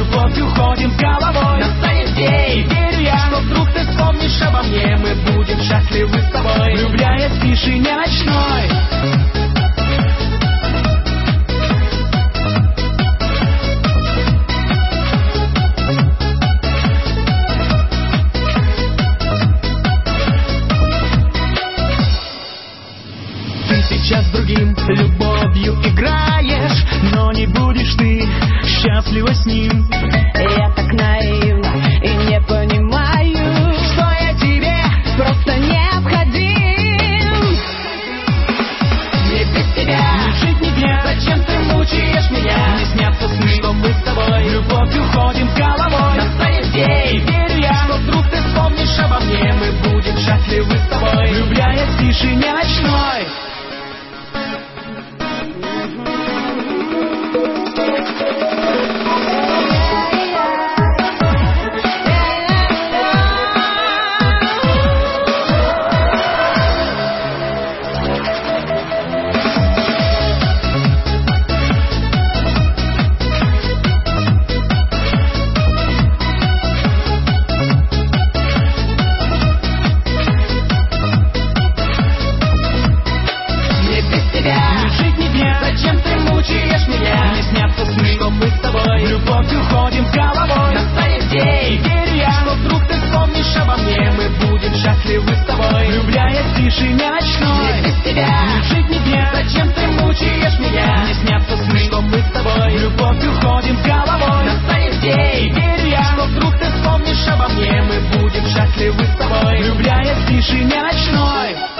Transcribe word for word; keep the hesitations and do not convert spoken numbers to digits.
любовь уходим с головой. Настанет день, верю я, что вдруг ты вспомнишь обо мне. Мы будем счастливы с тобой, влюбляясь в тишине ночной. Сейчас с другим любовью играешь, но не будешь ты счастлива с ним. Я так наивна и не понимаю, что я тебе просто необходим. Мне без тебя не жить ни дня. Зачем ты мучаешь меня? Не снятся сны, что мы с тобой любовь уходим с головой. Настанет день, верю я, что вдруг ты вспомнишь обо мне. Мы будем счастливы с тобой, влюбляясь в тишине ночной. Зачем ты мучаешь меня? Не снятся сны, что мы с тобой любовь уходим с головой. Настанет день, верю я, что вдруг ты вспомнишь обо мне. Мы будем счастливы с тобой, влюбляясь в тишине ночной. Мне без тебя не жить ни дня. Зачем ты мучаешь меня? Не снятся сны, что мы с тобой любовь уходим с головой. Настанет день, верю я, что вдруг ты вспомнишь обо мне. Мы будем счастливы с тобой, влюбляясь в тишине ночной.